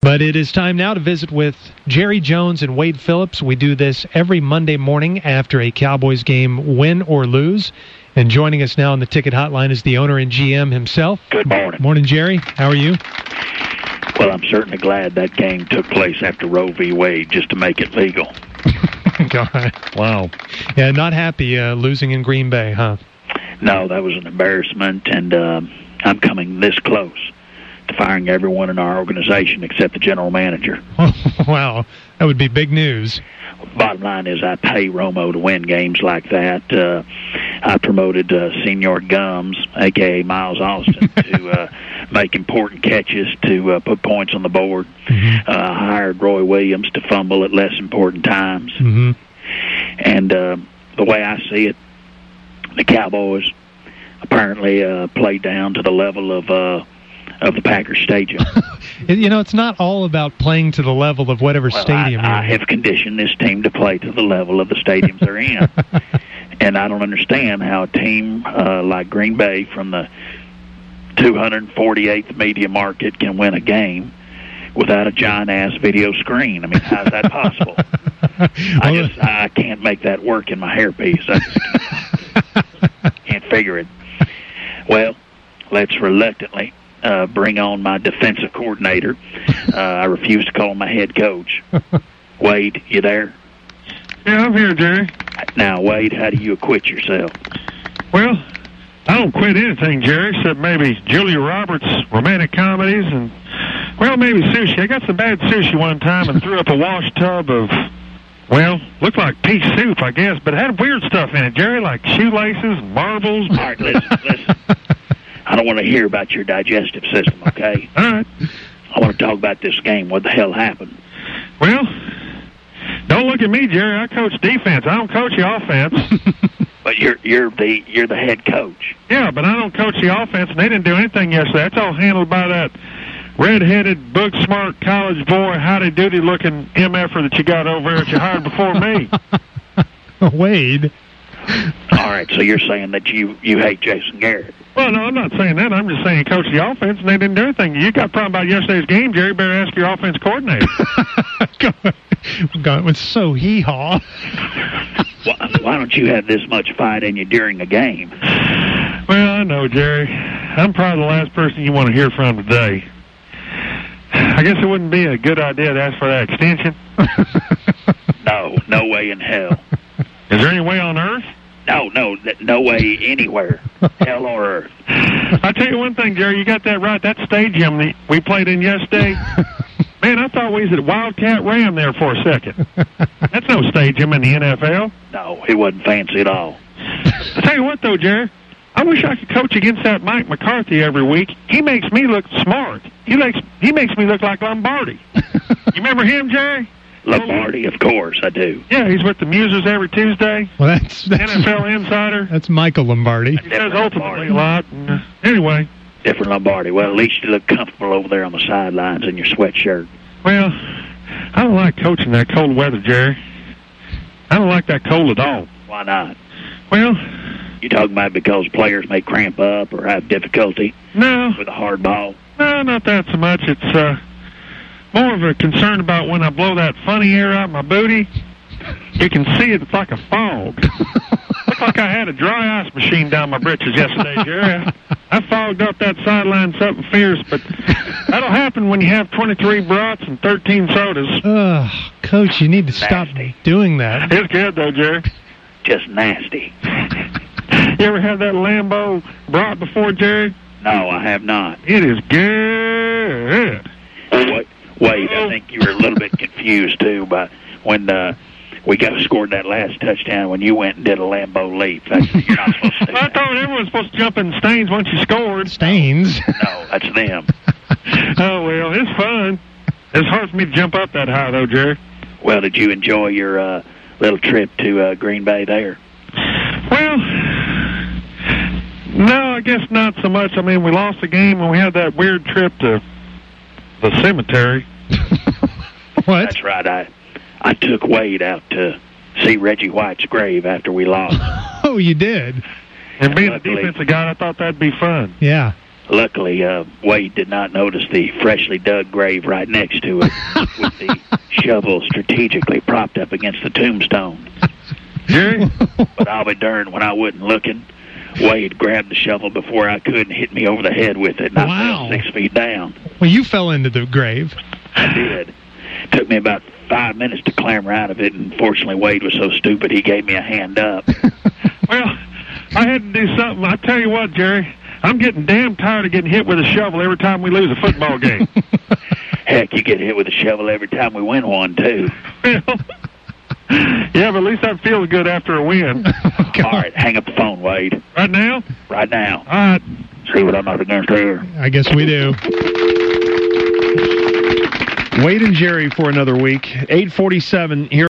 But it is time now to visit with Jerry Jones and Wade Phillips. We do this every Monday morning after a Cowboys game, win or lose. And joining us now on the ticket hotline is the owner and GM himself. Good morning. Morning, Jerry. How are you? Well, I'm certainly glad that game took place after Roe v. Wade just to make it legal. God. Wow. Yeah, not happy losing in Green Bay, huh? No, that was an embarrassment, and I'm coming this close to firing everyone in our organization except the general manager. Wow, that would be big news. Bottom line is I pay Romo to win games like that. I promoted Senior Gums, a.k.a. Miles Austin, to make important catches to put points on the board. Mm-hmm. I hired Roy Williams to fumble at less important times. Mm-hmm. And the way I see it, the Cowboys apparently played down to the level of the Packers Stadium. It's not all about playing to the level of whatever stadium you're in. I have conditioned this team to play to the level of the stadiums they're in. And I don't understand how a team like Green Bay from the 248th media market can win a game without a giant-ass video screen. I mean, how's that possible? I can't make that work in my hairpiece. I just can't figure it. Well, let's reluctantly bring on my defensive coordinator. I refuse to call him my head coach. Wade, you there? Yeah, I'm here, Jerry. Now, Wade, how do you acquit yourself? Well, I don't quit anything, Jerry, except maybe Julia Roberts' romantic comedies and, well, maybe sushi. I got some bad sushi one time and threw up a wash tub of, well, looked like pea soup, I guess, but it had weird stuff in it, Jerry, like shoelaces and marbles. All right, listen. I don't want to hear about your digestive system, okay? All right. I want to talk about this game. What the hell happened? Well, don't look at me, Jerry. I coach defense. I don't coach the offense. But you're the head coach. Yeah, but I don't coach the offense, and they didn't do anything yesterday. That's all handled by that red-headed, book-smart college boy, howdy-doody-looking MFer that you got over there that you hired before me. Wade. All right, so you're saying that you hate Jason Garrett. Well, no, I'm not saying that. I'm just saying coach the offense, and they didn't do anything. You got a problem about yesterday's game, Jerry. Better ask your offense coordinator. God, it was so hee-haw. Why don't you have this much fight in you during a game? Well, I know, Jerry. I'm probably the last person you want to hear from today. I guess it wouldn't be a good idea to ask for that extension. No way in hell. Is there any way on earth? No way anywhere. Hell or earth. I'll tell you one thing, Jerry. You got that right. That stadium that we played in yesterday, man, I thought we was at Wildcat Ram there for a second. That's no stadium in the NFL. No, it wasn't fancy at all. I'll tell you what, though, Jerry. I wish I could coach against that Mike McCarthy every week. He makes me look smart. He makes me look like Lombardi. You remember him, Jerry? Lombardi, of course, I do. Yeah, he's with the Musers every Tuesday. Well, that's NFL Insider. That's Michael Lombardi. He says ultimately a lot. And, anyway. Different Lombardi. Well, at least you look comfortable over there on the sidelines in your sweatshirt. Well, I don't like coaching that cold weather, Jerry. I don't like that cold at all. Why not? Well, you talking about because players may cramp up or have difficulty with a hard ball? No, not that so much. It's more of a concern about when I blow that funny air out my booty. You can see it. It's like a fog. Looked like I had a dry ice machine down my britches yesterday, Jerry. I fogged up that sideline something fierce, but that'll happen when you have 23 brats and 13 sodas. Coach, you need to stop doing that. It's good, though, Jerry. Just nasty. You ever had that Lambeau brat before, Jerry? No, I have not. It is good. Wait, I think you were a little bit confused, too, by when we scored that last touchdown when you went and did a Lambeau leap. You're not supposed to do that. I thought everyone was supposed to jump in stains once you scored. Stains? No, that's them. Oh, well, it's fun. It's hard for me to jump up that high, though, Jerry. Well, did you enjoy your little trip to Green Bay there? Well, no, I guess not so much. I mean, we lost the game when we had that weird trip to the cemetery. What? That's right. I took Wade out to see Reggie White's grave after we lost. Oh, you did? And being a defensive guy, I thought that'd be fun. Yeah. Luckily, Wade did not notice the freshly dug grave right next to it with the shovel strategically propped up against the tombstone. Jerry? But I'll be darned, when I wasn't looking, Wade grabbed the shovel before I could and hit me over the head with it, and I fell 6 feet down. Well, you fell into the grave. I did. Took me about 5 minutes to clamber out of it, and fortunately Wade was so stupid he gave me a hand up. Well, I had to do something. I tell you what, Jerry, I'm getting damn tired of getting hit with a shovel every time we lose a football game. Heck, you get hit with a shovel every time we win one, too. Well, yeah, but at least that feels good after a win. All right, hang up the phone, Wade. Right now? Right now. All right. See what I'm up against here. I guess we do. Wade and Jerry for another week. 8:47 here.